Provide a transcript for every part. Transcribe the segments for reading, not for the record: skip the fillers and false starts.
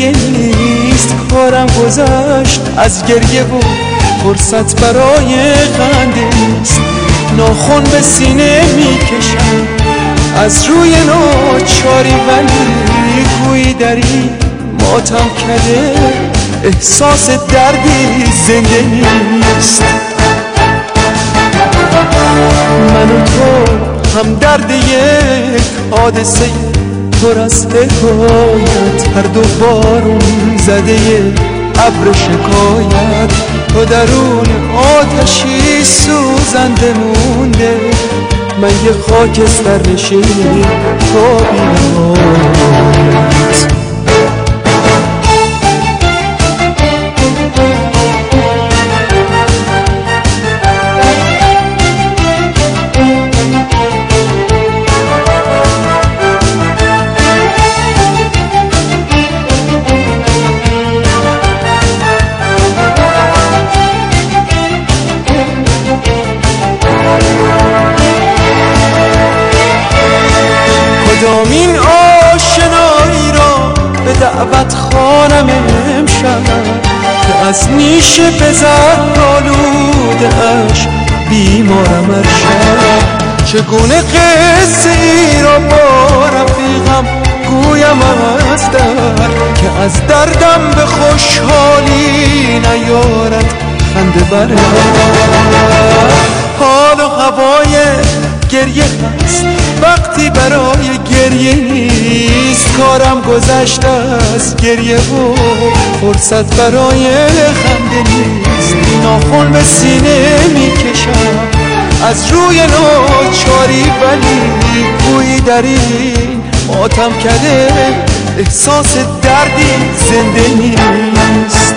گریه نیست، کارم گذشت از گریه و فرصت برای خنده نیست. ناخن به سینه میکشم از روی ناچاری، ولی گویی در این ماتم کده احساس دردی زنده نیست. من و تو هم درد یک حادثه پر از حکایت، هر دو بارون زده ابر شکایت. تو درون آتشی سوزنده مونده، من یه خاکستر نشین تا بینهایت. کدامین آشنایی را به دعوت خوانم امشب، که از نیش بزر آلوده اش بیمارم ارشب. چگونه قصه ای را با رفیقم گویم از در، که از دردم به خوشحالی نیارد خنده بره. حال و هوای گریه هست وقتی برای گریه نیست، کارم گذشته از گریه و فرصت برای خنده نیست. ناخن به سینه میکشم از روی ناچاری، ولی گویی در این ماتم کده احساس دردی زنده نیست.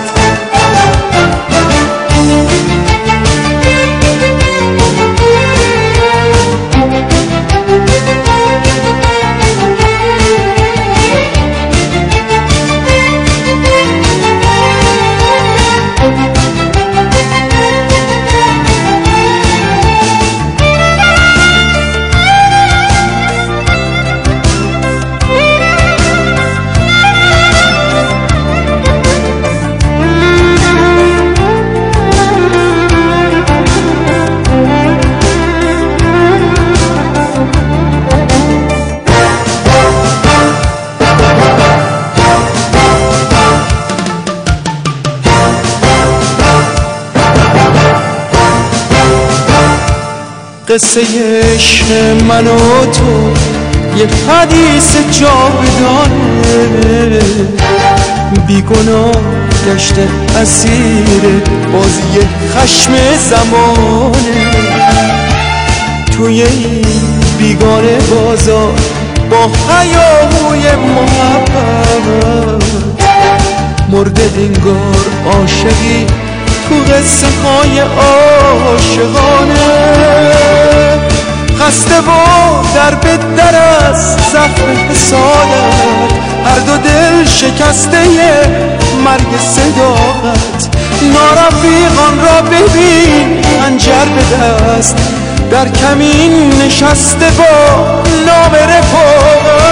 قصه عشق من و تو یه حدیث جاودانه، بیگناه گشته اسیر بازی خشم زمانه. توی این بیگانه بازار با هیاهوی محبت، مرده انگار عاشقی تو قصه های عاشقانه. خسته و در به در از زخم حسادت، هر دو دل شکسته مرگ صداقت. نارفیقان را ببین خنجر به دست، در کمین نشسته با نام رفاقت.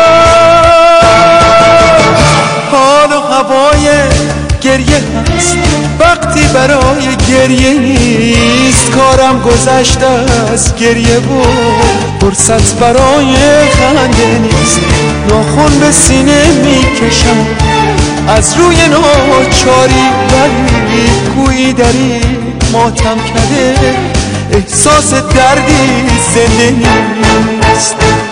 حال و هوای گریه هست وقتی برای گریه نیست، کارم گذشته از گریه و فرصت برای خنده نیست. ناخن به سینه میکشم از روی ناچاری، ولی گویی در این ماتم کده احساس دردی زنده نیست.